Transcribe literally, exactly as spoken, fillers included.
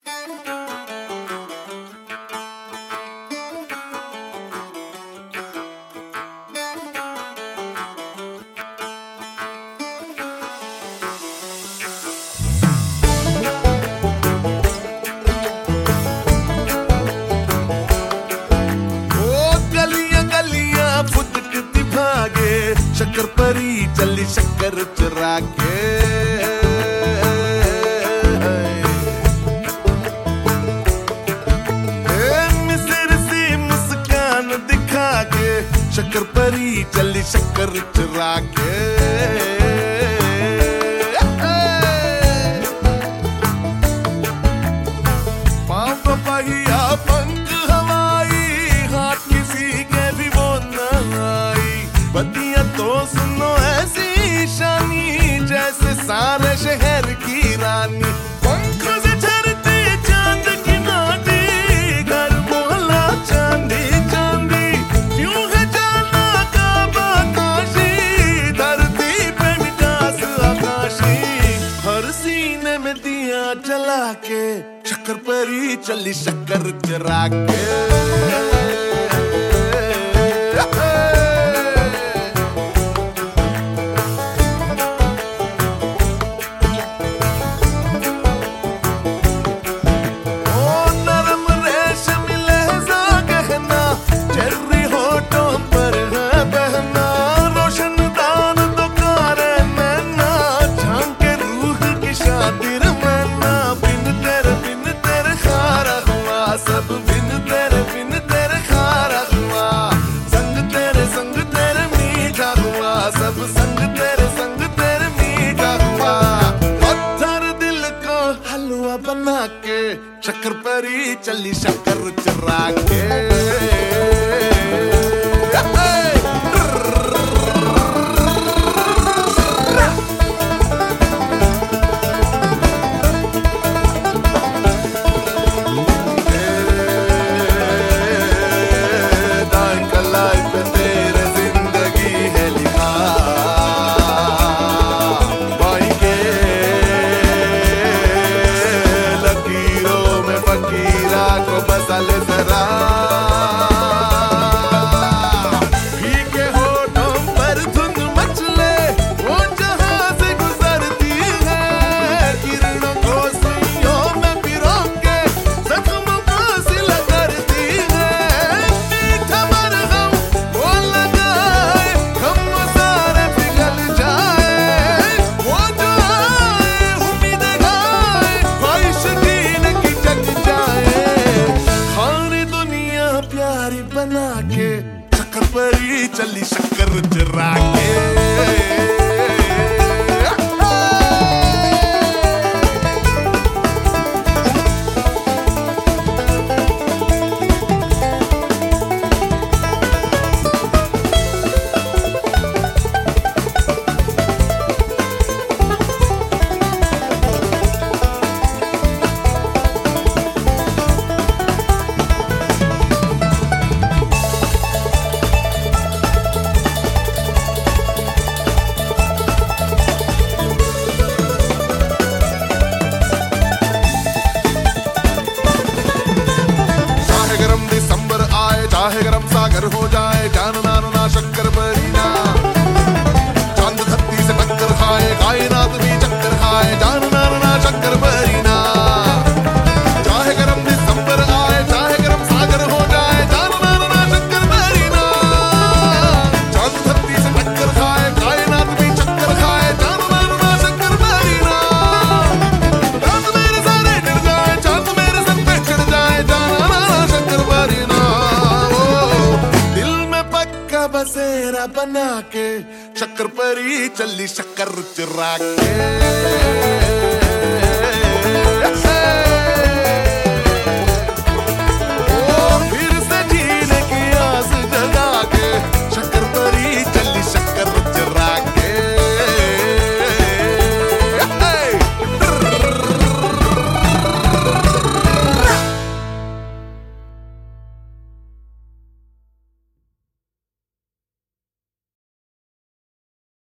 शक्कर परी चली शक्कर चुरा के, मिसर सी मुस्कान दिखा के, शक्कर परी चली शक्कर चुरा के। पाँव पहिया पंख हवाई, हाथ किसी के भी वो न आई। बतिया तो सुनो ऐसी शानी, जैसे सारे शहर की रानी। पंख से झरती चांद की नाटी, घर मोहल्ला चांदी चांदी। क्यों है जाना काबा काशी, धरती पे मिठास आकाशी। हर सीने में दिया जला के, शक्कर परी चली शक्कर चुरा के। सब बिन तेरे बिन तेरे खारा हुआ, संग तेरे संग तेरे मीठा हुआ। सब संग तेरे संग तेरे मीठा हुआ। पत्थर दिल को हलवा बना के, शक्कर परी चली शक्कर चुरा के। बना के, शक्कर परी चली शक्कर चुरा के। चाहे गरम सागर हो जाए, जानना ना शक्कर परी ना। चांद धरती से टक्कर खाए, कायनात भी चक्कर खाए, जानना ना शक्कर परी ना। चाहे गरम दिसंबर आए, चाहे गरम सागर हो जाए, जानना ना शक्कर परी ना। चांद धरती से टक्कर खाए, कायनात भी चक्कर खाए, जानना ना शक्कर परी ना। चांद मेरे सारे गिर जाए, चांद मेरे सर पे चढ़ जाए, जानना ना शक्कर परी ना। बसेरा बना के, शक्कर परी चली शक्कर चुरा के।